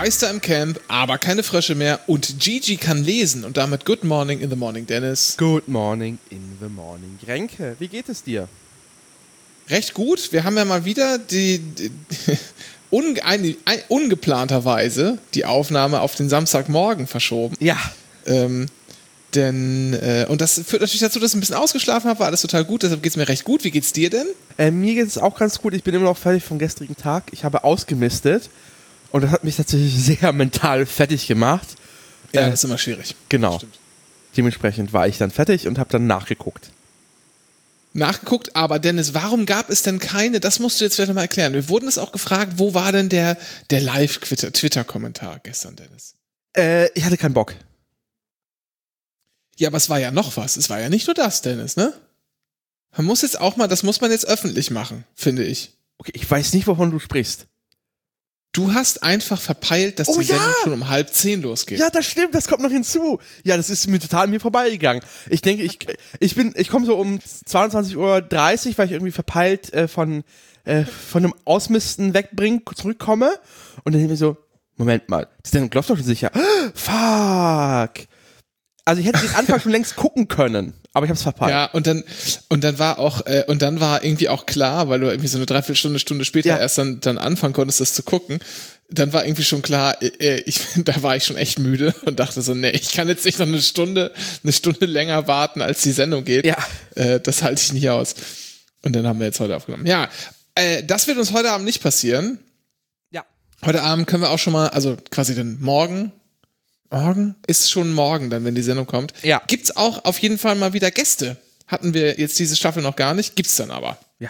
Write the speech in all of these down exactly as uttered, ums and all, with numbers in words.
Geister im Camp, aber keine Frösche mehr und Gigi kann lesen und damit Good Morning in the Morning, Dennis. Good Morning in the Morning. Renke, wie geht es dir? Recht gut. Wir haben ja mal wieder die, die unge, ein, ein, ungeplanterweise die Aufnahme auf den Samstagmorgen verschoben. Ja. Ähm, denn, äh, und das führt natürlich dazu, dass ich ein bisschen ausgeschlafen habe, war alles total gut, deshalb geht es mir recht gut. Wie geht's dir denn? Äh, mir geht es auch ganz gut. Ich bin immer noch fertig vom gestrigen Tag. Ich habe ausgemistet und das hat mich tatsächlich sehr mental fertig gemacht. Ja, äh, das ist immer schwierig. Genau. Stimmt. Dementsprechend war ich dann fertig und habe dann nachgeguckt. Nachgeguckt, aber Dennis, warum gab es denn keine, das musst du jetzt vielleicht mal erklären. Wir wurden es auch gefragt, wo war denn der, der Live-Twitter-Kommentar gestern, Dennis? Äh, ich hatte keinen Bock. Ja, aber es war ja noch was. Es war ja nicht nur das, Dennis, ne? Man muss jetzt auch mal, das muss man jetzt öffentlich machen, finde ich. Okay, ich weiß nicht, wovon du sprichst. Du hast einfach verpeilt, dass oh, die Sendung ja. schon um halb zehn losgeht. Ja, das stimmt, das kommt noch hinzu. Ja, das ist mir total an mir vorbeigegangen. Ich denke, ich, ich bin, ich komme so um zweiundzwanzig Uhr dreißig, weil ich irgendwie verpeilt äh, von, äh, von einem Ausmisten wegbringen, zurückkomme. Und dann denke ich mir so, Moment mal, die Sendung läuft doch schon sicher. Fuck. Also ich hätte den Anfang schon längst gucken können, aber ich hab's verpeilt. Ja, und dann, und dann war auch, äh, und dann war irgendwie auch klar, weil du irgendwie so eine Dreiviertelstunde, Stunde später ja. erst dann, dann anfangen konntest, das zu gucken, dann war irgendwie schon klar, äh, ich, da war ich schon echt müde und dachte so, nee, ich kann jetzt nicht noch eine Stunde, eine Stunde länger warten, als die Sendung geht. Ja. Äh, das halte ich nicht aus. Und dann haben wir jetzt heute aufgenommen. Ja, äh, das wird uns heute Abend nicht passieren. Ja. Heute Abend können wir auch schon mal, also quasi den Morgen, Morgen? Ist schon morgen dann, wenn die Sendung kommt. Ja. Gibt's auch auf jeden Fall mal wieder Gäste. Hatten wir jetzt diese Staffel noch gar nicht, gibt's dann aber. Ja.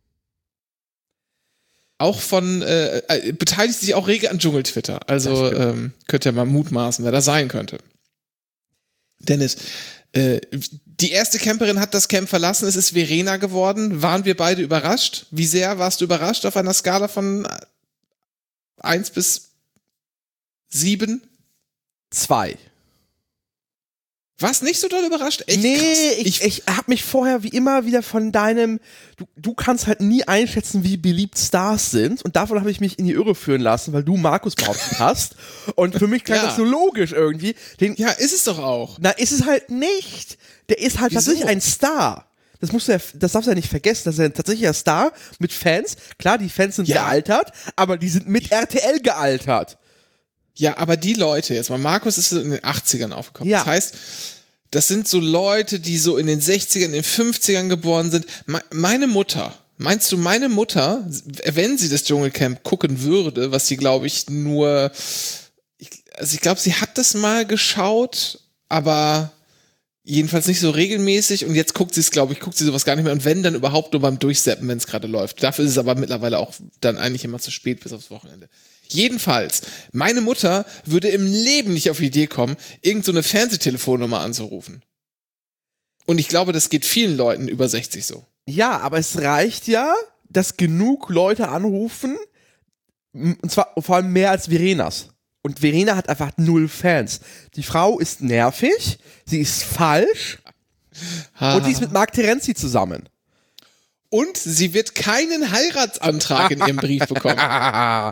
Auch von, äh, äh, beteiligt sich auch rege an Dschungel-Twitter. Also ähm, könnt ihr mal mutmaßen, wer das sein könnte. Dennis, äh, die erste Camperin hat das Camp verlassen, es ist Verena geworden. Waren wir beide überrascht? Wie sehr warst du überrascht auf einer Skala von eins bis sieben? Zwei. Warst nicht so doll überrascht? Echt nee, krass. ich, ich, ich hab mich vorher wie immer wieder von deinem, du, du kannst halt nie einschätzen, wie beliebt Stars sind und davon habe ich mich in die Irre führen lassen, weil du Markus behauptet hast und für mich klang ja. das so logisch irgendwie. Den, ja, ist es doch auch. Na, ist es halt nicht. Der ist halt Wieso? tatsächlich ein Star. Das musst du ja, das darfst du ja nicht vergessen, das ist ja tatsächlich ein Star mit Fans. Klar, die Fans sind ja. gealtert, aber die sind mit R T L gealtert. Ja, aber die Leute jetzt mal, Markus ist in den achtzigern aufgekommen. Ja. Das heißt, das sind so Leute, die so in den sechzigern, in den fünfzigern geboren sind. Me- meine Mutter, meinst du, meine Mutter, wenn sie das Dschungelcamp gucken würde, was sie, glaube ich, nur, ich, also ich glaube, sie hat das mal geschaut, aber jedenfalls nicht so regelmäßig und jetzt guckt sie es, glaube ich, guckt sie sowas gar nicht mehr und wenn, dann überhaupt nur beim Durchseppen, wenn es gerade läuft. Dafür ist es aber mittlerweile auch dann eigentlich immer zu spät bis aufs Wochenende. Jedenfalls, meine Mutter würde im Leben nicht auf die Idee kommen, irgend so eine Fernsehtelefonnummer anzurufen. Und ich glaube, das geht vielen Leuten über sechzig so. Ja, aber es reicht ja, dass genug Leute anrufen, und zwar vor allem mehr als Verenas. Und Verena hat einfach null Fans. Die Frau ist nervig, sie ist falsch Ha. und die ist mit Marc Terenzi zusammen. Und sie wird keinen Heiratsantrag in ihrem Brief bekommen. ah,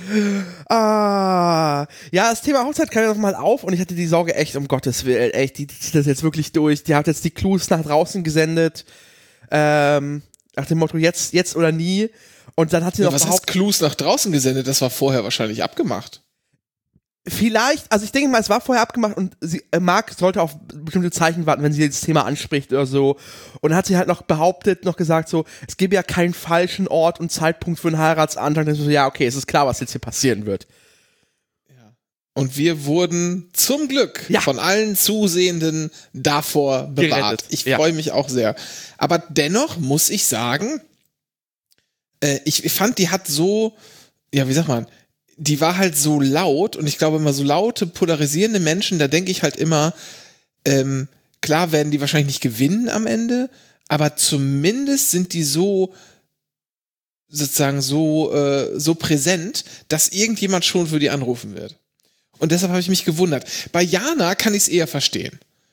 ja, das Thema Hochzeit kam ja noch mal auf und ich hatte die Sorge, echt, um Gottes Willen, echt, die, die zieht das jetzt wirklich durch. Die hat jetzt die Clues nach draußen gesendet, ähm, nach dem Motto, jetzt, jetzt oder nie. Und dann hat sie Ja, noch was heißt Clues nach draußen gesendet? Das war vorher wahrscheinlich abgemacht. Vielleicht, also ich denke mal, es war vorher abgemacht und sie, äh, Marc sollte auf bestimmte Zeichen warten, wenn sie das Thema anspricht oder so. Und dann hat sie halt noch behauptet, noch gesagt so, es gäbe ja keinen falschen Ort und Zeitpunkt für einen Heiratsantrag. Und so, ja, okay, es ist klar, was jetzt hier passieren wird. Ja. Und wir wurden zum Glück ja. von allen Zusehenden davor bewahrt. Gerettet. Ich ja. freue mich auch sehr. Aber dennoch muss ich sagen, äh, ich, ich fand, die hat so, ja, wie sagt man, die war halt so laut und ich glaube immer so laute, polarisierende Menschen, da denke ich halt immer, ähm, klar werden die wahrscheinlich nicht gewinnen am Ende, aber zumindest sind die so sozusagen so, äh, so präsent, dass irgendjemand schon für die anrufen wird. Und deshalb habe ich mich gewundert. Bei Jana kann ich es eher verstehen.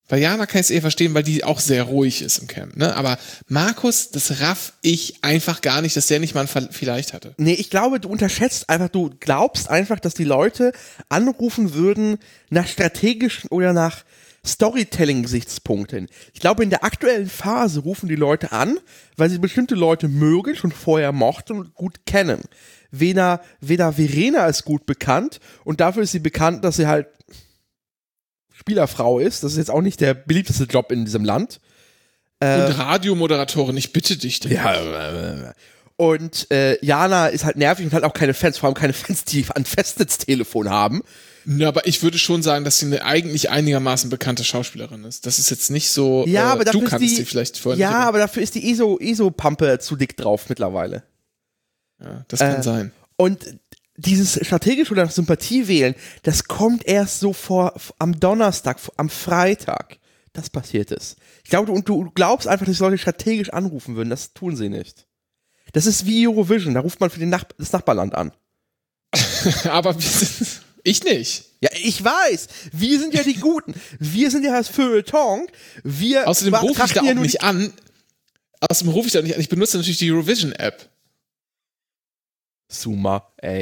Bei Jana kann ich es eher verstehen, weil die auch sehr ruhig ist im Camp, ne? Aber Markus, das raff ich einfach gar nicht, dass der nicht mal ein Ver- vielleicht hatte. Nee, ich glaube, du unterschätzt einfach, du glaubst einfach, dass die Leute anrufen würden nach strategischen oder nach Storytelling-Gesichtspunkten. Ich glaube, in der aktuellen Phase rufen die Leute an, weil sie bestimmte Leute mögen, schon vorher mochten und gut kennen. Weder, weder Verena ist gut bekannt und dafür ist sie bekannt, dass sie halt Spielerfrau ist. Das ist jetzt auch nicht der beliebteste Job in diesem Land. Äh, und Radiomoderatorin, ich bitte dich. Denn. Ja, und äh, Jana ist halt nervig und hat auch keine Fans, vor allem keine Fans, die ein Festnetztelefon haben. Ja, aber ich würde schon sagen, dass sie eine eigentlich einigermaßen bekannte Schauspielerin ist. Das ist jetzt nicht so, ja, äh, aber dafür du kannst ist die, sie vielleicht vorher Ja, nicht, aber dafür ist die ESO, ESO-Pampe zu dick drauf mittlerweile. Ja, das kann äh, sein. Und dieses strategische oder Sympathie wählen, das kommt erst so vor am Donnerstag, am Freitag. Das passiert ist. Ich glaube, du, du glaubst einfach, dass die Leute strategisch anrufen würden. Das tun sie nicht. Das ist wie Eurovision. Da ruft man für den Nach- das Nachbarland an. Aber wir sind, ich nicht. Ja, ich weiß. Wir sind ja die Guten. Wir sind ja das Feuilleton. Wir Außerdem rufe ich da auch nur nicht an. Außerdem rufe ich da nicht an. Ich benutze natürlich die Eurovision-App. Suma, ey.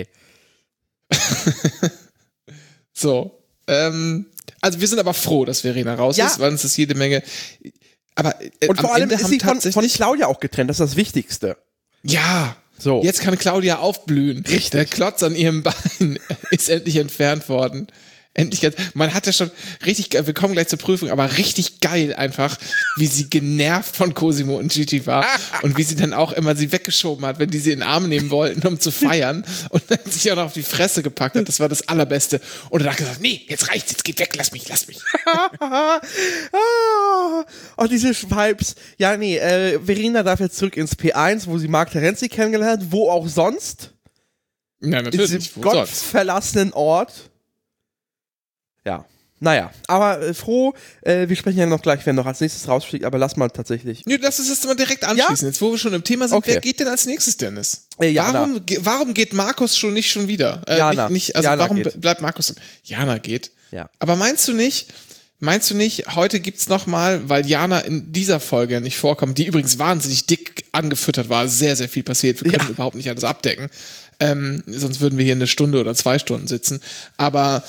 So, ähm, also wir sind aber froh, dass Verena raus Ja. ist, weil uns das jede Menge. Aber äh, Und vor am allem Ende ist haben sie von, von tatsächlich Claudia auch getrennt. Das ist das Wichtigste. ja. So. Jetzt kann Claudia aufblühen. Richtig. Der Klotz an ihrem Bein ist endlich entfernt worden. Endlich ganz, man hat ja schon richtig, wir kommen gleich zur Prüfung, aber richtig geil einfach, wie sie genervt von Cosimo und Gigi war und wie sie dann auch immer sie weggeschoben hat, wenn die sie in den Arm nehmen wollten, um zu feiern und dann sich auch noch auf die Fresse gepackt hat. Das war das Allerbeste. Und dann hat gesagt, nee, jetzt reicht's, jetzt geht weg, lass mich, lass mich. Oh, diese Vibes. Ja, nee, äh, Verena darf jetzt zurück ins P eins, wo sie Marc Terenzi kennengelernt hat, wo auch sonst. Ja, In natürlich. diesem Wo sonst? gottverlassenen Ort. Ja, naja, aber äh, froh, äh, wir sprechen ja noch gleich, wer noch als nächstes rausfliegt, aber lass mal tatsächlich. Nee, lass uns das mal direkt anschließen. Ja? Jetzt, wo wir schon im Thema sind, Okay. wer geht denn als nächstes, Dennis? Äh, Jana. warum, ge- warum geht Markus schon nicht schon wieder? Äh, Jana. Nicht, nicht, also Jana warum geht. be- bleibt Markus? Jana geht. Ja. Aber meinst du nicht, meinst du nicht, heute gibt's noch mal, weil Jana in dieser Folge ja nicht vorkommt, die übrigens wahnsinnig dick angefüttert war, sehr, sehr viel passiert, wir können Ja. überhaupt nicht alles abdecken, ähm, sonst würden wir hier eine Stunde oder zwei Stunden sitzen, aber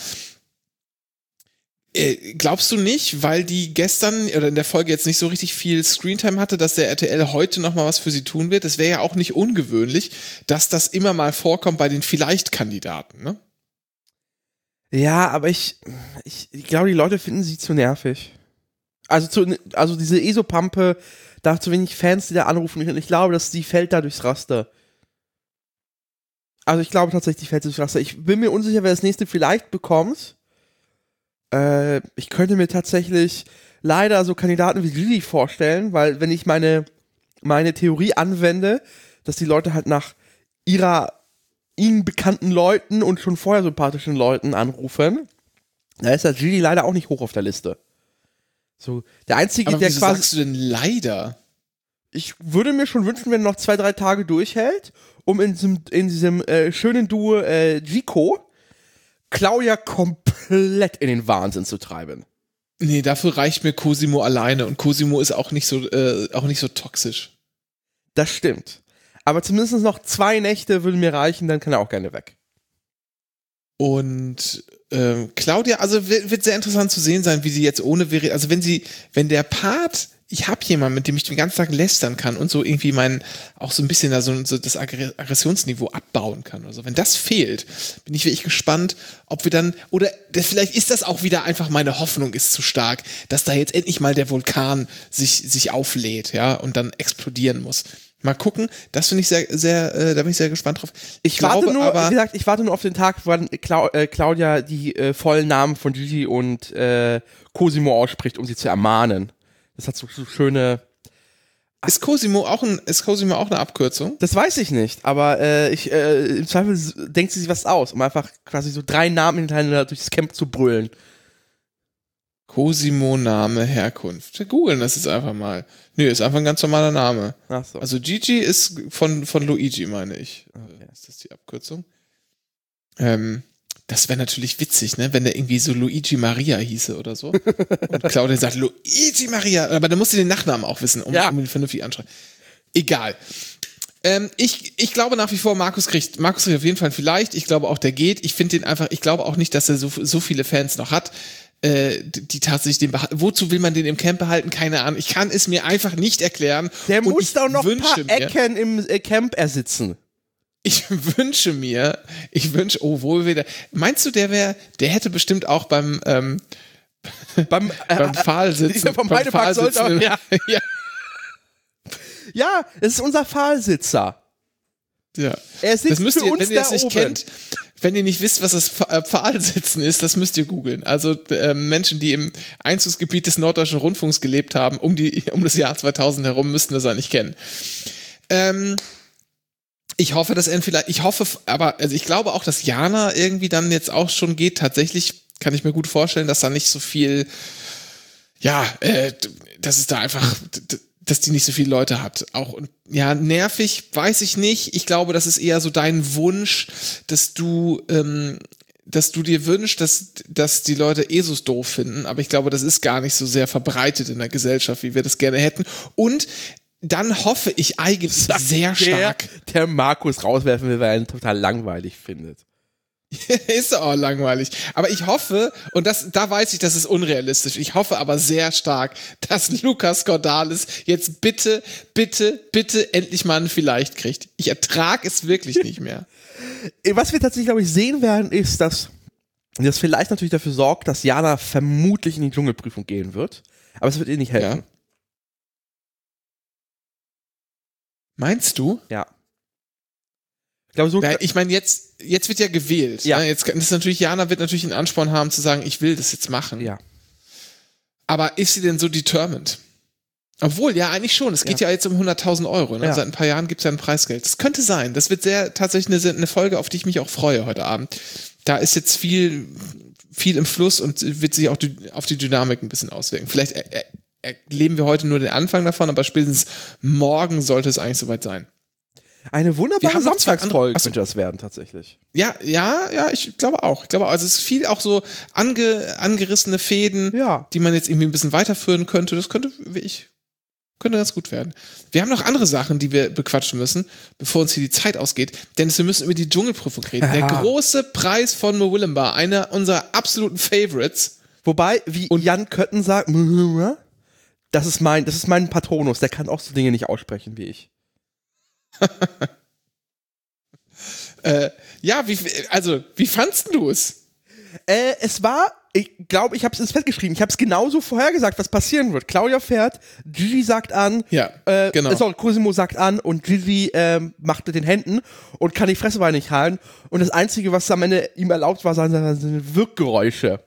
äh, glaubst du nicht, weil die gestern oder in der Folge jetzt nicht so richtig viel Screentime hatte, dass der R T L heute noch mal was für sie tun wird? Das wäre ja auch nicht ungewöhnlich, dass das immer mal vorkommt bei den Vielleicht-Kandidaten, ne? Ja, aber ich, ich, ich glaube, die Leute finden sie zu nervig. Also, zu, also diese E S O-Pampe, da hat zu wenig Fans, die da anrufen. Und ich glaube, dass die fällt da durchs Raster. Also ich glaube tatsächlich, die fällt durchs Raster. Ich bin mir unsicher, wer das nächste vielleicht bekommt. Äh, ich könnte mir tatsächlich leider so Kandidaten wie Lilly vorstellen, weil wenn ich meine, meine Theorie anwende, dass die Leute halt nach ihrer ihnen bekannten Leuten und schon vorher sympathischen Leuten anrufen, da ist das Gigi leider auch nicht hoch auf der Liste. So, der einzige, Aber der wieso quasi. sagst du denn leider? Ich würde mir schon wünschen, wenn er noch zwei, drei Tage durchhält, um in diesem, in diesem äh, schönen Duo äh, Gico Claudia komplett in den Wahnsinn zu treiben. Nee, dafür reicht mir Cosimo alleine und Cosimo ist auch nicht so, äh, auch nicht so toxisch. Das stimmt. Aber zumindest noch zwei Nächte würden mir reichen, dann kann er auch gerne weg. Und ähm, Claudia, also wird, wird sehr interessant zu sehen sein, wie sie jetzt ohne Verena, also wenn sie, wenn der Part, ich habe jemanden, mit dem ich den ganzen Tag lästern kann und so irgendwie mein, auch so ein bisschen da so, so das Aggr- Aggressionsniveau abbauen kann oder so. Wenn das fehlt, bin ich wirklich gespannt, ob wir dann, oder das, vielleicht ist das auch wieder einfach meine Hoffnung ist zu stark, dass da jetzt endlich mal der Vulkan sich, sich auflädt, ja, und dann explodieren muss. Mal gucken, das finde ich sehr, sehr, äh, da bin ich sehr gespannt drauf. Ich, Ich warte glaube nur, aber, wie gesagt, ich warte nur auf den Tag, wann Clau äh, Claudia die äh, vollen Namen von Gigi und äh, Cosimo ausspricht, um sie zu ermahnen. Das hat so, so schöne. ist Cosimo auch ein, ist Cosimo auch eine Abkürzung? Das weiß ich nicht, aber äh, ich, äh, im Zweifel s- denkt sie sich was aus, um einfach quasi so drei Namen hintereinander durchs Camp zu brüllen. Cosimo, Name, Herkunft. Wir googeln das jetzt einfach mal. Nö, ist einfach ein ganz normaler Name. Ach so. Also Gigi ist von, von Luigi, meine ich. Okay. Ist das die Abkürzung? Ähm, Das wäre natürlich witzig, ne, wenn der irgendwie so Luigi Maria hieße oder so. Und Claudia sagt, Luigi Maria, aber dann musst du den Nachnamen auch wissen, um, ja. um ihn vernünftig anschreiben. Egal. Ähm, ich, ich glaube nach wie vor, Markus kriegt, Markus kriegt auf jeden Fall vielleicht, ich glaube auch, der geht. Ich finde den einfach, ich glaube auch nicht, dass er so, so viele Fans noch hat, äh, die tatsächlich den behalten. Wozu will man den im Camp behalten? Keine Ahnung. Ich kann es mir einfach nicht erklären. Der Und muss doch noch ein paar mir, Ecken im äh, Camp ersitzen. Ich wünsche mir, ich wünsche, oh, wohl wieder. Meinst du, der wäre, der hätte bestimmt auch beim, ähm, beim, äh, beim Pfahlsitzen. Vom Heidepark sollte auch, ja. ja. Ja, es ist unser Pfahlsitzer. Ja. Er sitzt das müsst für ihr, uns wenn ihr das da nicht oben. kennt, wenn ihr nicht wisst, was das Pfahlsitzen ist, das müsst ihr googeln. Also äh, Menschen, die im Einzugsgebiet des Norddeutschen Rundfunks gelebt haben, um, die, um das Jahr zweitausend herum, müssten das eigentlich kennen. Ähm, ich hoffe, dass er vielleicht, ich hoffe, aber also ich glaube auch, dass Jana irgendwie dann jetzt auch schon geht. Tatsächlich kann ich mir gut vorstellen, dass da nicht so viel, ja, äh, dass es da einfach, dass die nicht so viele Leute hat. Auch, ja, nervig, weiß ich nicht. Ich glaube, das ist eher so dein Wunsch, dass du, ähm, dass du dir wünschst, dass, dass die Leute ESUS doof finden. Aber ich glaube, das ist gar nicht so sehr verbreitet in der Gesellschaft, wie wir das gerne hätten. Und dann hoffe ich eigentlich sehr stark. Der, der Markus rauswerfen will, weil er ihn total langweilig findet. Ist auch langweilig. Aber ich hoffe, und das, da weiß ich, das ist unrealistisch, ich hoffe aber sehr stark, dass Lukas Cordalis jetzt bitte, bitte, bitte endlich mal ein Vielleicht kriegt. Ich ertrage es wirklich nicht mehr. Was wir tatsächlich, glaube ich, sehen werden, ist, dass das vielleicht natürlich dafür sorgt, dass Jana vermutlich in die Dschungelprüfung gehen wird. Aber es wird ihr nicht helfen. Ja. Meinst du? Ja. Ich glaube, so. Weil ich meine, jetzt, jetzt wird ja gewählt. Ja. Ne? Jetzt kann, das ist natürlich, Jana wird natürlich einen Ansporn haben zu sagen, ich will das jetzt machen. Ja. Aber ist sie denn so determined? Obwohl, ja, eigentlich schon. Es geht ja, ja jetzt um hunderttausend Euro. Ne? Ja. Seit ein paar Jahren gibt es ja ein Preisgeld. Das könnte sein. Das wird sehr tatsächlich eine, eine Folge, auf die ich mich auch freue heute Abend. Da ist jetzt viel, viel im Fluss und wird sich auch die, auf die Dynamik ein bisschen auswirken. Vielleicht er, er, erleben wir heute nur den Anfang davon, aber spätestens morgen sollte es eigentlich soweit sein. Eine wunderbare Samstagsfolge Achso. könnte das werden, tatsächlich. Ja, ja, ja, ich glaube auch. Ich glaube auch. Also es ist viel auch so ange, angerissene Fäden, ja. die man jetzt irgendwie ein bisschen weiterführen könnte. Das könnte, wie ich, könnte ganz gut werden. Wir haben noch andere Sachen, die wir bequatschen müssen, bevor uns hier die Zeit ausgeht. Denn wir müssen über die Dschungelprüfung reden. Ja. Der große Preis von Mowillimbar, einer unserer absoluten Favorites. Wobei, wie und Jan Kötten sagt, das ist mein, das ist mein Patronus, der kann auch so Dinge nicht aussprechen wie ich. äh, ja, wie, also, wie fandst du es? Äh, es war, ich glaube, ich habe es ins Fett geschrieben, ich habe es genauso vorhergesagt, was passieren wird. Claudia fährt, Gigi sagt an, ja, äh, genau. sorry, Cosimo sagt an und Gigi ähm, macht mit den Händen und kann die Fresse nicht halten. Und das Einzige, was am Ende ihm erlaubt war, waren seine Wirkgeräusche.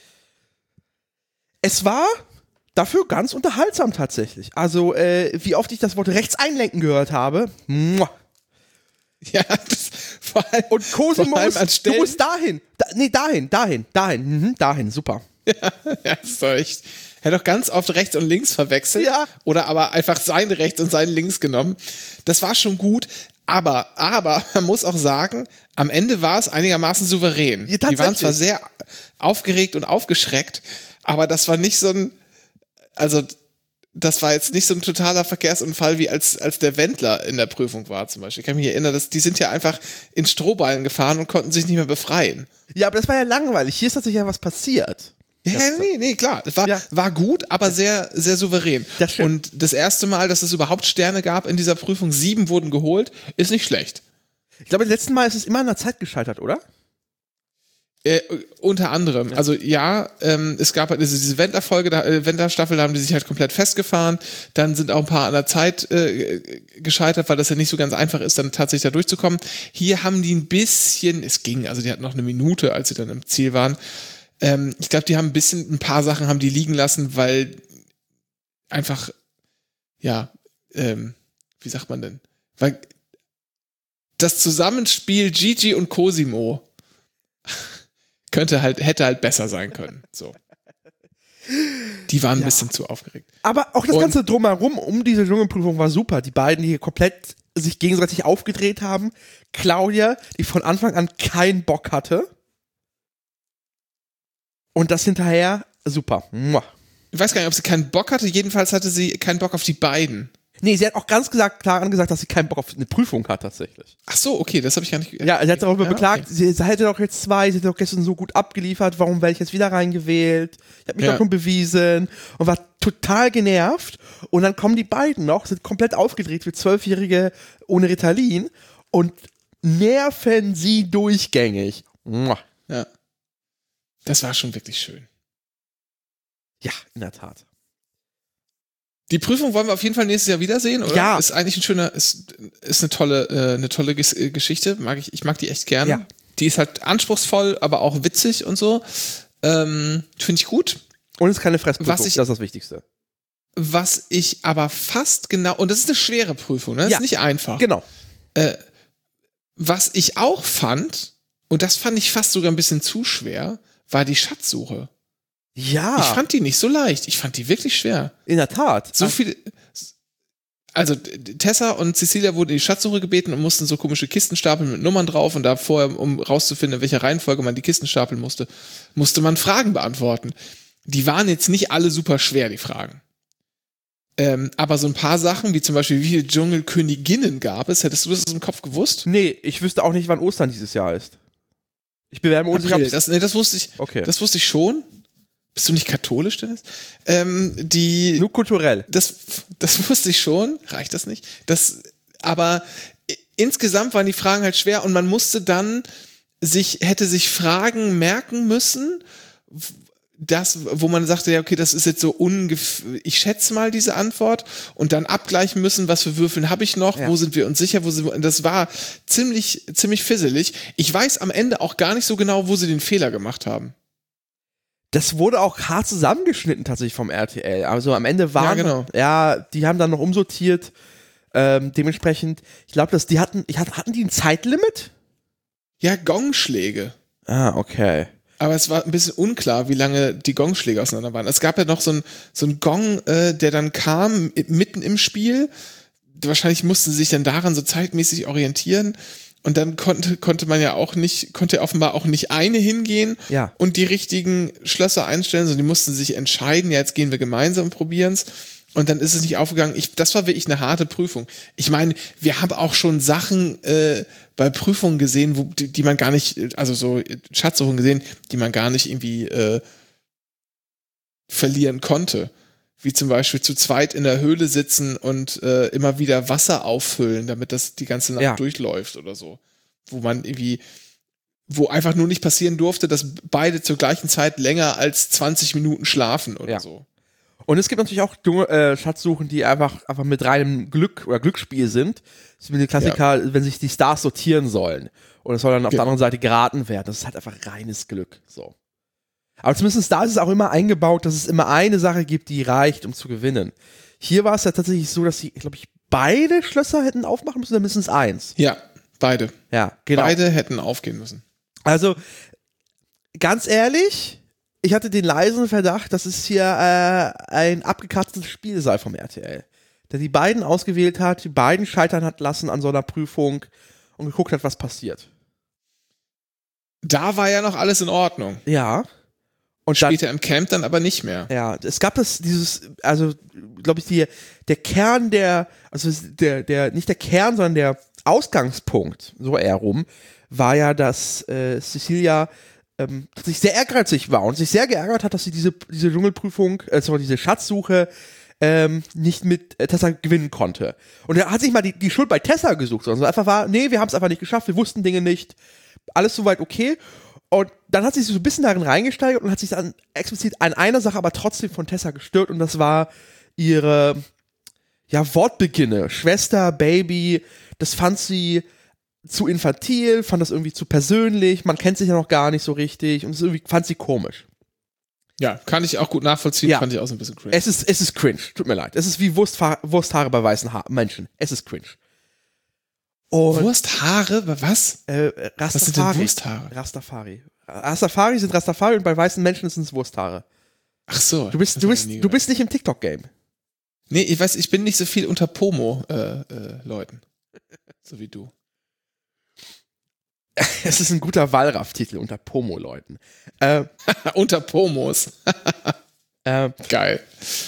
Es war dafür ganz unterhaltsam tatsächlich. Also, äh, wie oft ich das Wort rechts einlenken gehört habe. Muah. Ja, das vor allem. Und Cosimo, du musst dahin. Da, nee, dahin, dahin, dahin, mhm, dahin, super. Ja, ja, das ist doch echt. Er hat doch ganz oft rechts und links verwechselt. Ja. Oder aber einfach sein rechts und sein links genommen. Das war schon gut. Aber, aber, man muss auch sagen, am Ende war es einigermaßen souverän. Ja, die waren zwar sehr aufgeregt und aufgeschreckt, aber das war nicht so ein, also, das war jetzt nicht so ein totaler Verkehrsunfall, wie als, als der Wendler in der Prüfung war zum Beispiel. Ich kann mich erinnern, dass die sind ja einfach in Strohballen gefahren und konnten sich nicht mehr befreien. Ja, aber das war ja langweilig. Hier ist tatsächlich ja was passiert. Ja, nee, nee, klar. Es war, ja. war gut, aber sehr, sehr souverän. Das stimmt. Und das erste Mal, dass es überhaupt Sterne gab in dieser Prüfung, sieben wurden geholt, ist nicht schlecht. Ich glaube, das letzte Mal ist es immer an der Zeit gescheitert, oder? Äh, unter anderem. Also ja, ähm, es gab halt diese, diese Wendler-Folge, da, äh, Wendler-Staffel, da haben die sich halt komplett festgefahren. Dann sind auch ein paar an der Zeit äh, gescheitert, weil das ja nicht so ganz einfach ist, dann tatsächlich da durchzukommen. Hier haben die ein bisschen, es ging, also die hatten noch eine Minute, als sie dann im Ziel waren. Ähm, ich glaube, die haben ein bisschen, ein paar Sachen haben die liegen lassen, weil einfach, ja, ähm, wie sagt man denn? Weil das Zusammenspiel Gigi und Cosimo könnte halt, hätte halt besser sein können. So. Die waren ein ja. bisschen zu aufgeregt. Aber auch das und Ganze drumherum, um diese Dschungelprüfung war super. Die beiden, die hier komplett sich gegenseitig aufgedreht haben. Claudia, die von Anfang an keinen Bock hatte. Und das hinterher, super. Muah. Ich weiß gar nicht, ob sie keinen Bock hatte. Jedenfalls hatte sie keinen Bock auf die beiden. Nee, sie hat auch ganz gesagt, klar angesagt, dass sie keinen Bock auf eine Prüfung hat, tatsächlich. Ach so, okay, das habe ich gar nicht. Ja, sie hat darüber ja, beklagt, okay. sie, sie hätte doch jetzt zwei, sie hätte doch gestern so gut abgeliefert, warum werde ich jetzt wieder reingewählt? Ich habe mich Ja. doch schon bewiesen und war total genervt. Und dann kommen die beiden noch, sind komplett aufgedreht wie Zwölfjährige ohne Ritalin und nerven sie durchgängig. Muah. Ja. Das war schon wirklich schön. Ja, in der Tat. Die Prüfung wollen wir auf jeden Fall nächstes Jahr wiedersehen, oder? Ja. Ist eigentlich ein schöner, ist, ist eine tolle, äh, eine tolle Ges- Geschichte. Mag ich, ich mag die echt gerne. Ja. Die ist halt anspruchsvoll, aber auch witzig und so. Ähm, Finde ich gut. Und es ist keine Fressprüfung, Was ich- das ist das Wichtigste. Was ich aber fast genau, und das ist eine schwere Prüfung, ne? Das Ja. ist nicht einfach. Genau. Äh, was ich auch fand, und das fand ich fast sogar ein bisschen zu schwer, war die Schatzsuche. Ja, Ich fand die nicht so leicht. Ich fand die wirklich schwer. in der Tat. So viel. Also Tessa und Cecilia wurden in die Schatzsuche gebeten und mussten so komische Kisten stapeln mit Nummern drauf und da vorher, um rauszufinden, in welcher Reihenfolge man die Kisten stapeln musste, musste man Fragen beantworten. Die waren jetzt nicht alle super schwer, die Fragen. Ähm, aber so ein paar Sachen, wie zum Beispiel, wie viele Dschungelköniginnen gab es, hättest du das im Kopf gewusst? Nee, ich wüsste auch nicht, wann Ostern dieses Jahr ist. Ich bewerbe uns. April, das, nee, das wusste ich. Okay. Das wusste ich schon. Bist du nicht katholisch, Dennis? Ähm, die. Nur kulturell. Das, das wusste ich schon, reicht das nicht? Das, aber i- insgesamt waren die Fragen halt schwer und man musste dann sich, hätte sich Fragen merken müssen, w- das, wo man sagte, ja, okay, das ist jetzt so ungefähr, ich schätze mal diese Antwort und dann abgleichen müssen, was für Würfeln habe ich noch, Ja. wo sind wir uns sicher, wo sind wir, das war ziemlich, ziemlich fisselig. Ich weiß am Ende auch gar nicht so genau, wo sie den Fehler gemacht haben. Das wurde auch hart zusammengeschnitten tatsächlich vom R T L. Also am Ende waren, Ja, genau. ja, die haben dann noch umsortiert. Ähm, dementsprechend, ich glaube, dass die hatten, ich hatte, hatten die ein Zeitlimit? Ja, Gongschläge. Ah, okay. Aber es war ein bisschen unklar, wie lange die Gongschläge auseinander waren. Es gab ja noch so ein, so ein Gong, äh, der dann kam i- mitten im Spiel. Wahrscheinlich mussten sie sich dann daran so zeitmäßig orientieren. Und dann konnte, konnte man ja auch nicht, konnte offenbar auch nicht eine hingehen Ja. und die richtigen Schlösser einstellen, sondern die mussten sich entscheiden, ja, jetzt gehen wir gemeinsam und probieren's. Und dann ist es nicht aufgegangen. Ich, das war wirklich eine harte Prüfung. Ich meine, wir haben auch schon Sachen äh, bei Prüfungen gesehen, wo, die, die man gar nicht, also so Schatzsuchen gesehen, die man gar nicht irgendwie äh, verlieren konnte. Wie zum Beispiel zu zweit in der Höhle sitzen und äh, immer wieder Wasser auffüllen, damit das die ganze Nacht Ja. durchläuft oder so. Wo man irgendwie, wo einfach nur nicht passieren durfte, dass beide zur gleichen Zeit länger als zwanzig Minuten schlafen oder Ja. so. Und es gibt natürlich auch Dschungel- äh, Schatzsuchen, die einfach, einfach mit reinem Glück oder Glücksspiel sind. Das ist wie die Klassiker, wenn sich die Stars sortieren sollen. Und es soll dann auf Genau. der anderen Seite geraten werden. Das ist halt einfach reines Glück. So. Aber zumindest da ist es auch immer eingebaut, dass es immer eine Sache gibt, die reicht, um zu gewinnen. Hier war es ja tatsächlich so, dass sie, glaube ich, beide Schlösser hätten aufmachen müssen, oder mindestens eins. Ja, beide. Ja, genau. Beide hätten aufgehen müssen. Also, ganz ehrlich, ich hatte den leisen Verdacht, dass es hier äh, ein abgekartetes Spiel sei vom R T L. Der die beiden ausgewählt hat, die beiden scheitern hat lassen an so einer Prüfung und geguckt hat, was passiert. Da war ja noch alles in Ordnung. Ja. Und dann, Später im Camp dann aber nicht mehr. ja, es gab das, dieses, also, glaube ich, die, der Kern der, also der, der, nicht der Kern, sondern der Ausgangspunkt, so eher rum, war ja, dass äh, Cecilia ähm, sich sehr ehrgeizig war und sich sehr geärgert hat, dass sie diese, diese Dschungelprüfung, äh, sorry, diese Schatzsuche ähm, nicht mit äh, Tessa gewinnen konnte. Und er hat sich mal die, die Schuld bei Tessa gesucht, sondern so einfach war, nee, wir haben es einfach nicht geschafft, wir wussten Dinge nicht, alles soweit okay. Und dann hat sie sich so ein bisschen darin reingesteigert und hat sich dann explizit an einer Sache aber trotzdem von Tessa gestört und das war ihre, ja, Wortbeginne. Schwester, Baby, das fand sie zu infantil, fand das irgendwie zu persönlich, man kennt sich ja noch gar nicht so richtig und das irgendwie fand sie komisch. Ja, kann ich auch gut nachvollziehen, Ja. fand ich auch so ein bisschen cringe. Es ist, es ist cringe, tut mir leid. Es ist wie Wurstha- Wursthaare bei weißen ha- Menschen. Es ist cringe. Und Wursthaare? Was? äh, Rastafari. Was sind denn Wursthaare? Rastafari. Rastafari sind Rastafari und bei weißen Menschen sind es Wursthaare. Ach so. Du bist, das du hab ich bist, nie du gehört. bist nicht im TikTok-Game. Nee, ich weiß, ich bin nicht so viel unter Pomo-Leuten. Äh, äh, Leuten. So wie du. Es ist ein guter Wallraff-Titel unter Pomo-Leuten. Äh, unter Pomos. äh, Geil.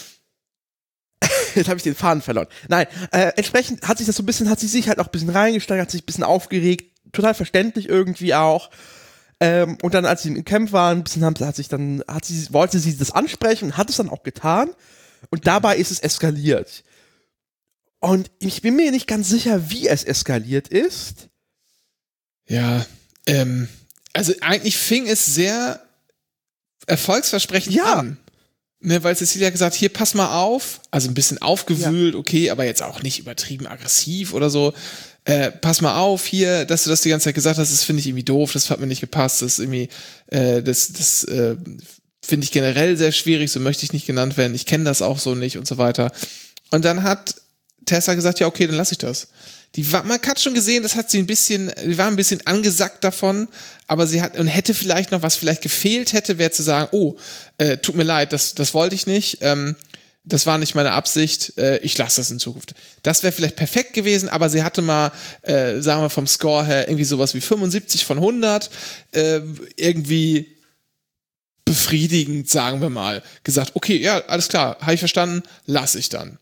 Jetzt habe ich den Faden verloren. Nein, äh, entsprechend hat sich das so ein bisschen, hat sie sich halt auch ein bisschen reingesteigert, hat sich ein bisschen aufgeregt, total verständlich irgendwie auch. Ähm, und dann, als sie im Camp waren, ein bisschen haben, hat sich dann, hat sie, wollte sie das ansprechen und hat es dann auch getan. Und dabei ist es eskaliert. Und ich bin mir nicht ganz sicher, wie es eskaliert ist. Ja, ähm, also eigentlich fing es sehr erfolgsversprechend ja. an. Ne, weil Cecilia gesagt, hier, pass mal auf, also ein bisschen aufgewühlt, ja. okay, aber jetzt auch nicht übertrieben aggressiv oder so. Äh, pass mal auf hier, dass du das die ganze Zeit gesagt hast, das finde ich irgendwie doof, das hat mir nicht gepasst, das ist irgendwie, äh, das, das äh, finde ich generell sehr schwierig, so möchte ich nicht genannt werden, ich kenne das auch so nicht und so weiter. Und dann hat Tessa gesagt, ja, okay, dann lasse ich das. Die war, man hat schon gesehen, das hat sie ein bisschen, die war ein bisschen angesackt davon, aber sie hat, und hätte vielleicht noch, was vielleicht gefehlt hätte, wäre zu sagen, oh, äh, tut mir leid, das, das wollte ich nicht, ähm, das war nicht meine Absicht, äh, ich lasse das in Zukunft. Das wäre vielleicht perfekt gewesen, aber sie hatte mal, äh, sagen wir vom Score her, irgendwie sowas wie fünfundsiebzig von hundert, äh, irgendwie befriedigend, sagen wir mal, gesagt, okay, ja, alles klar, habe ich verstanden, lasse ich dann.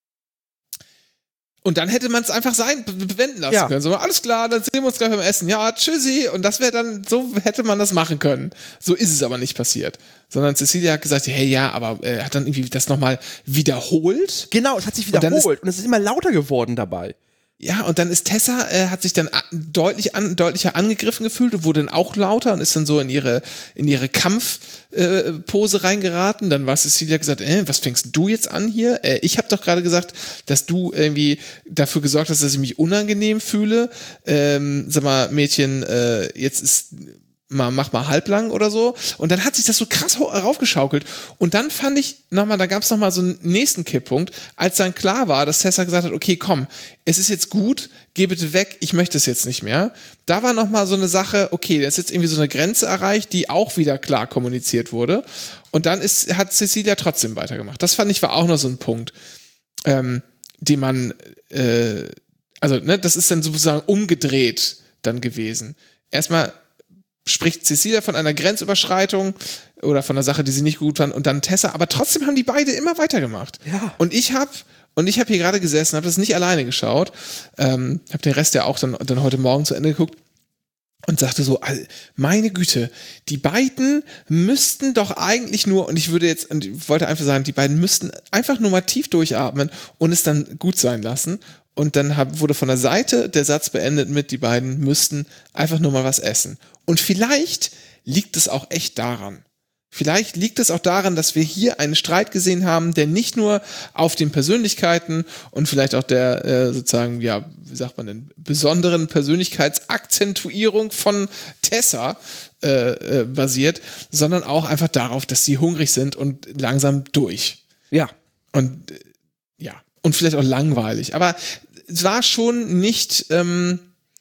Und dann hätte man es einfach sein, bewenden lassen ja. können. So, alles klar, dann sehen wir uns gleich beim Essen. Ja, tschüssi. Und das wäre dann, so hätte man das machen können. So ist es aber nicht passiert. Sondern Cecilia hat gesagt, hey, ja, aber äh, hat dann irgendwie das nochmal wiederholt. Genau, es hat sich wiederholt. Und es ist immer lauter geworden dabei. Ja, und dann ist Tessa, äh, hat sich dann a- deutlich an, deutlicher angegriffen gefühlt und wurde dann auch lauter und ist dann so in ihre, in ihre Kampfpose äh, reingeraten. Dann war Cecilia gesagt, äh, was fängst du jetzt an hier? Äh, ich habe doch gerade gesagt, dass du irgendwie dafür gesorgt hast, dass ich mich unangenehm fühle. Ähm, sag mal, Mädchen, äh, jetzt ist... mal, mach mal halblang oder so. Und dann hat sich das so krass raufgeschaukelt. Und dann fand ich nochmal, da gab es nochmal so einen nächsten Kipppunkt, als dann klar war, dass Tessa gesagt hat, okay, komm, es ist jetzt gut, geh bitte weg, ich möchte es jetzt nicht mehr. Da war nochmal so eine Sache, okay, da ist jetzt irgendwie so eine Grenze erreicht, die auch wieder klar kommuniziert wurde. Und dann ist, hat Cecilia trotzdem weitergemacht. Das fand ich war auch noch so ein Punkt, ähm, den man, äh, also, ne, das ist dann sozusagen umgedreht dann gewesen. Erstmal spricht Cecilia von einer Grenzüberschreitung oder von einer Sache, die sie nicht gut fand und dann Tessa, aber trotzdem haben die beide immer weitergemacht. Ja. Und ich habe und ich habe hier gerade gesessen, habe das nicht alleine geschaut, ähm, habe den Rest ja auch dann, dann heute Morgen zu Ende geguckt und sagte so, meine Güte, die beiden müssten doch eigentlich nur, und ich würde jetzt, und ich wollte einfach sagen, die beiden müssten einfach nur mal tief durchatmen und es dann gut sein lassen. Und dann hab, wurde von der Seite der Satz beendet mit, die beiden müssten einfach nur mal was essen. Und vielleicht liegt es auch echt daran. Vielleicht liegt es auch daran, dass wir hier einen Streit gesehen haben, der nicht nur auf den Persönlichkeiten und vielleicht auch der äh, sozusagen, ja, wie sagt man denn, besonderen Persönlichkeitsakzentuierung von Tessa äh, äh, basiert, sondern auch einfach darauf, dass sie hungrig sind und langsam durch. Ja. Und äh, ja. Und vielleicht auch langweilig. Aber es war schon nicht, ähm,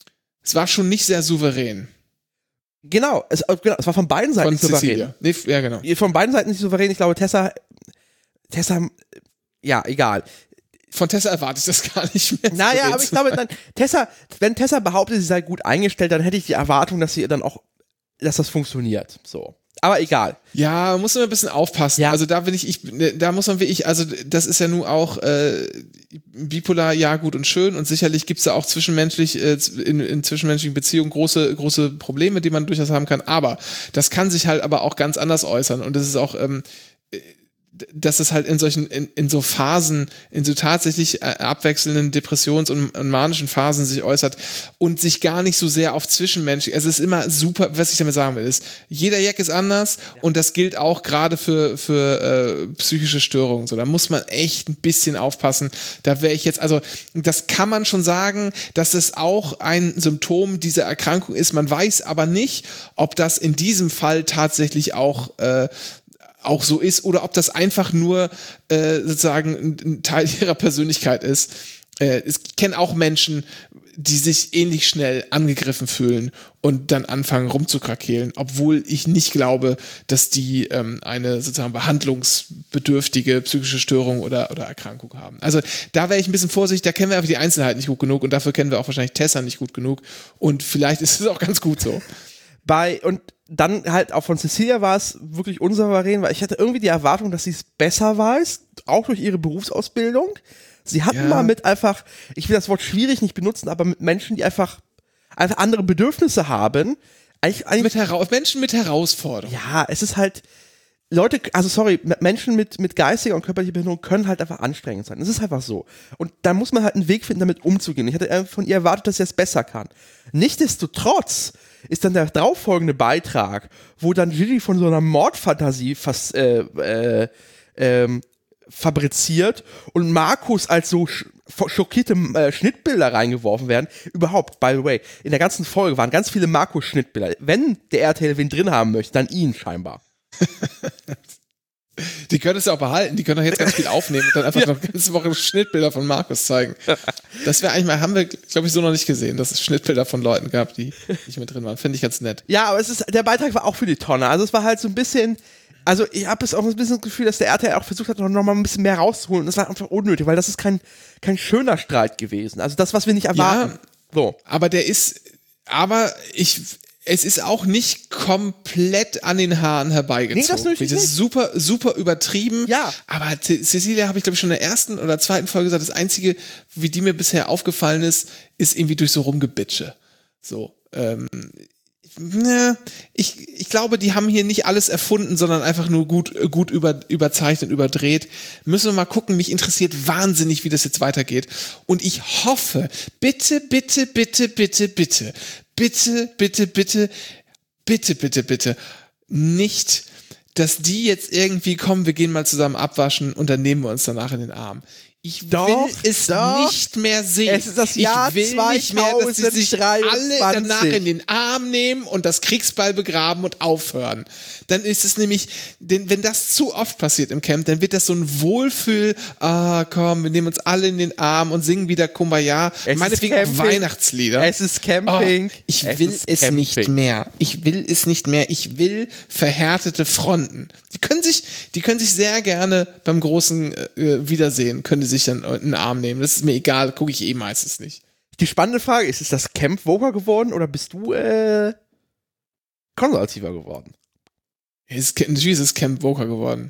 es war schon nicht sehr souverän. Genau, es, genau, es war von beiden Seiten Von nicht souverän. Cecilia. Nee, ja, genau. Von beiden Seiten nicht souverän. Ich glaube, Tessa, Tessa, ja, egal. Von Tessa erwarte ich das gar nicht mehr. Naja, aber ich glaube, dann, Tessa, wenn Tessa behauptet, sie sei gut eingestellt, dann hätte ich die Erwartung, dass sie dann auch, dass das funktioniert. So. Aber egal. Ja, muss man ein bisschen aufpassen. Ja. Also da will ich, ich, da muss man wirklich, also das ist ja nun auch äh, bipolar, ja, gut und schön und sicherlich gibt's da auch zwischenmenschlich, äh, in, in zwischenmenschlichen Beziehungen große, große Probleme, die man durchaus haben kann, aber das kann sich halt aber auch ganz anders äußern und das ist auch, ähm, dass es halt in solchen, in, in so Phasen, in so tatsächlich äh, abwechselnden Depressions- und, und manischen Phasen sich äußert und sich gar nicht so sehr auf Zwischenmenschlich, also es ist immer super, was ich damit sagen will, ist, jeder Jack ist anders ja. Und das gilt auch gerade für, für äh, psychische Störungen, so, da muss man echt ein bisschen aufpassen, da wäre ich jetzt, also das kann man schon sagen, dass es auch ein Symptom dieser Erkrankung ist, man weiß aber nicht, ob das in diesem Fall tatsächlich auch äh, auch so ist oder ob das einfach nur äh, sozusagen ein Teil ihrer Persönlichkeit ist. äh, ich kenne auch Menschen, die sich ähnlich schnell angegriffen fühlen und dann anfangen rumzukrakeelen, obwohl ich nicht glaube, dass die ähm, eine sozusagen behandlungsbedürftige psychische Störung oder, oder Erkrankung haben. Also da wäre ich ein bisschen vorsichtig, da kennen wir einfach die Einzelheiten nicht gut genug und dafür kennen wir auch wahrscheinlich Tessa nicht gut genug und vielleicht ist es auch ganz gut so. Bei, und dann halt auch von Cecilia war es wirklich unsouverän, weil ich hatte irgendwie die Erwartung, dass sie es besser weiß, auch durch ihre Berufsausbildung. Sie hatten Ja. mal mit einfach, ich will das Wort schwierig nicht benutzen, aber mit Menschen, die einfach, einfach andere Bedürfnisse haben. Eigentlich, eigentlich, Mit Hera- Menschen mit Herausforderungen. ja, es ist halt, Leute, also sorry, Menschen mit, mit geistiger und körperlicher Behinderung können halt einfach anstrengend sein. Das ist einfach so. Und da muss man halt einen Weg finden, damit umzugehen. Ich hatte von ihr erwartet, dass sie es besser kann. Nichtsdestotrotz ist dann der darauffolgende Beitrag, wo dann Gigi von so einer Mordfantasie fast, äh, äh, ähm, fabriziert und Markus als so sch schockierte äh, Schnittbilder reingeworfen werden. Überhaupt, by the way, in der ganzen Folge waren ganz viele Markus-Schnittbilder. Wenn der R T L wen drin haben möchte, dann ihn scheinbar. Die können es ja auch behalten, die können doch jetzt ganz viel aufnehmen und dann einfach Ja. noch eine ganze Woche Schnittbilder von Markus zeigen. Das wäre eigentlich mal, haben wir, glaube ich, so noch nicht gesehen, dass es Schnittbilder von Leuten gab, die nicht mit drin waren. Finde ich ganz nett. Ja, aber es ist, der Beitrag war auch für die Tonne. Also es war halt so ein bisschen, also ich habe es auch ein bisschen das Gefühl, dass der R T L auch versucht hat, noch mal ein bisschen mehr rauszuholen. Und das war einfach unnötig, weil das ist kein, kein schöner Streit gewesen. Also das, was wir nicht erwarten. Ja, so. aber der ist, aber ich, es ist auch nicht komplett an den Haaren herbeigezogen. Nee, das natürlich das ist nicht. super, super übertrieben. Ja. Aber C- Cecilia habe ich, glaube ich, schon in der ersten oder zweiten Folge gesagt, das Einzige, wie die mir bisher aufgefallen ist, ist irgendwie durch so Rumgebitsche. So, ähm, ne, ich, ich glaube, die haben hier nicht alles erfunden, sondern einfach nur gut, gut über, überzeichnet, überdreht. Müssen wir mal gucken. Mich interessiert wahnsinnig, wie das jetzt weitergeht. Und ich hoffe, bitte, bitte, bitte, bitte, bitte, bitte, bitte, bitte, bitte, bitte, bitte, nicht, dass die jetzt irgendwie kommen, wir gehen mal zusammen abwaschen und dann nehmen wir uns danach in den Arm. Ich Doch, will es doch. nicht mehr sehen. Es ist das Jahr ich will nicht mehr, dass sie sich alle zweitausenddreiundzwanzig. danach in den Arm nehmen und das Kriegsball begraben und aufhören. Dann ist es nämlich, denn wenn das zu oft passiert im Camp, dann wird das so ein Wohlfühl, ah komm, wir nehmen uns alle in den Arm und singen wieder Kumbaya. Es Meinetwegen ist auch Camping. Weihnachtslieder. Es ist Camping. Oh, ich Es will ist es Camping. nicht mehr. Ich will es nicht mehr. Ich will verhärtete Fronten. Die können sich, die können sich sehr gerne beim großen äh, Wiedersehen, können die sich dann in den Arm nehmen. Das ist mir egal, gucke ich eh meistens nicht. Die spannende Frage ist, ist das Camp Voker geworden oder bist du äh, konservativer geworden? Es ist, natürlich ist es Camp Voker geworden.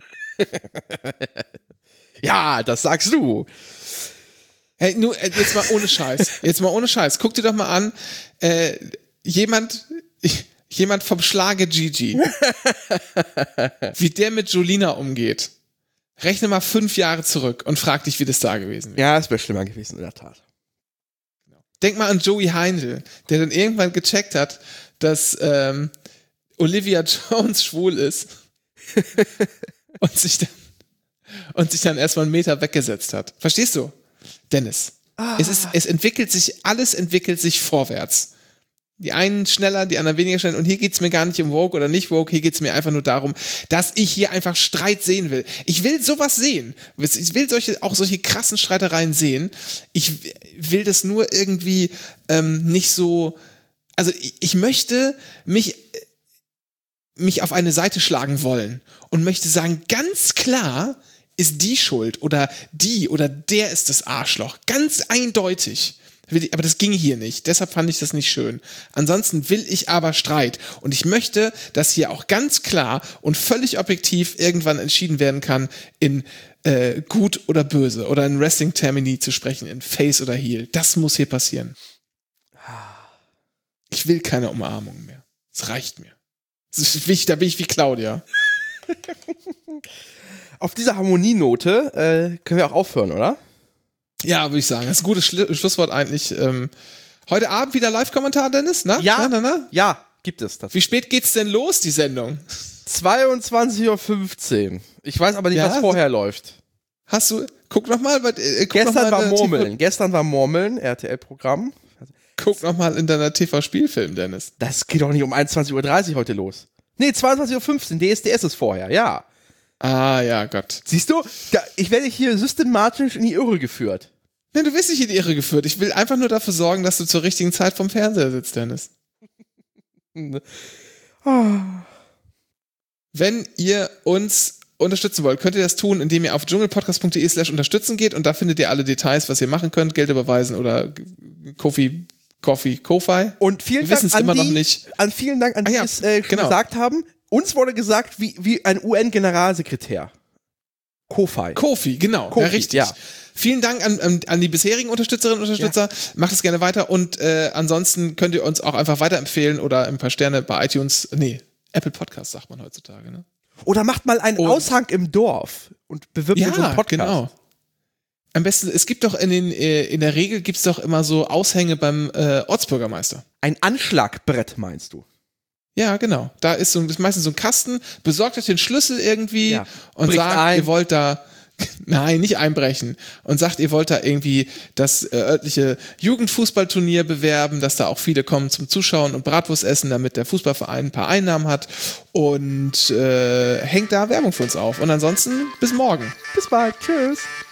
Ja, das sagst du. Hey, nur, äh, jetzt mal ohne Scheiß. Jetzt mal ohne Scheiß. Guck dir doch mal an, äh, jemand, ich, jemand vom Schlage Gigi, wie der mit Jolina umgeht. Rechne mal fünf Jahre zurück und frag dich, wie das da gewesen wäre. Ja, es wäre schlimmer gewesen, in der Tat. Denk mal an Joey Heindl, der dann irgendwann gecheckt hat, dass ähm, Olivia Jones schwul ist und sich dann und sich dann erstmal einen Meter weggesetzt hat. Verstehst du, Dennis? Ah. Es ist, es entwickelt sich, alles entwickelt sich vorwärts. Die einen schneller, die anderen weniger schnell. Und hier geht's mir gar nicht um Woke oder nicht Woke. Hier geht's mir einfach nur darum, dass ich hier einfach Streit sehen will. Ich will sowas sehen. Ich will solche, auch solche krassen Streitereien sehen. Ich will das nur irgendwie ähm, nicht so. Also ich, ich möchte mich mich auf eine Seite schlagen wollen und möchte sagen, ganz klar ist die schuld oder die oder der ist das Arschloch. Ganz eindeutig. Aber das ging hier nicht. Deshalb fand ich das nicht schön. Ansonsten will ich aber Streit. Und ich möchte, dass hier auch ganz klar und völlig objektiv irgendwann entschieden werden kann, in äh, gut oder böse oder in Wrestling-Termini zu sprechen, in Face oder Heel. Das muss hier passieren. Ich will keine Umarmung mehr. Es reicht mir. Das ist wichtig, da bin ich wie Claudia. Auf dieser Harmonienote äh, können wir auch aufhören, oder? Ja, würde ich sagen. Das ist ein gutes Schlu- Schlusswort eigentlich. Ähm, heute Abend wieder Live-Kommentar, Dennis? Na? Ja. Na, na, na? Ja, gibt es das. Wie spät geht's denn los, die Sendung? zweiundzwanzig Uhr fünfzehn. Ich weiß aber nicht, Ja? was vorher läuft. Hast du, guck noch mal, äh, guck noch Gestern mal war in der Murmeln. T V, Gestern war Murmeln, R T L-Programm. guck noch mal in deiner T V-Spielfilm, Dennis. Das geht doch nicht um einundzwanzig Uhr dreißig heute los. Nee, zweiundzwanzig Uhr fünfzehn. D S D S ist vorher, ja. Ah, ja, Gott. Siehst du, da, ich werde hier systematisch in die Irre geführt. Nein, du wirst nicht in die Irre geführt. Ich will einfach nur dafür sorgen, dass du zur richtigen Zeit vom Fernseher sitzt, Dennis. Oh. Wenn ihr uns unterstützen wollt, könnt ihr das tun, indem ihr auf dschungelpodcast.de slash unterstützen geht und da findet ihr alle Details, was ihr machen könnt, Geld überweisen oder Kofi, Kofi, Ko-Fi. Und vielen Wir Dank an immer die, noch nicht. An vielen Dank an ah, die, ja, die es äh, genau. gesagt haben. Uns wurde gesagt, wie, wie ein U N-Generalsekretär. Ko-Fi. Kofi, genau. Kofi, ja, richtig. Ja. Vielen Dank an, an, an die bisherigen Unterstützerinnen und Unterstützer. Ja. Macht es gerne weiter und äh, ansonsten könnt ihr uns auch einfach weiterempfehlen oder ein paar Sterne bei iTunes, nee, Apple Podcasts sagt man heutzutage, ne? Oder macht mal einen und, Aushang im Dorf und bewirbt ja, unseren Podcast. Genau. Am besten, es gibt doch in den, äh, in der Regel gibt's doch immer so Aushänge beim äh, Ortsbürgermeister. Ein Anschlagbrett, meinst du? Ja, genau. Da ist so ist meistens so ein Kasten, besorgt euch den Schlüssel irgendwie Ja. und Bricht sagt, ein. ihr wollt da, nein, nicht einbrechen. Und sagt, ihr wollt da irgendwie das äh, örtliche Jugendfußballturnier bewerben, dass da auch viele kommen zum Zuschauen und Bratwurst essen, damit der Fußballverein ein paar Einnahmen hat. Und äh, hängt da Werbung für uns auf. Und ansonsten bis morgen. Bis bald. Tschüss.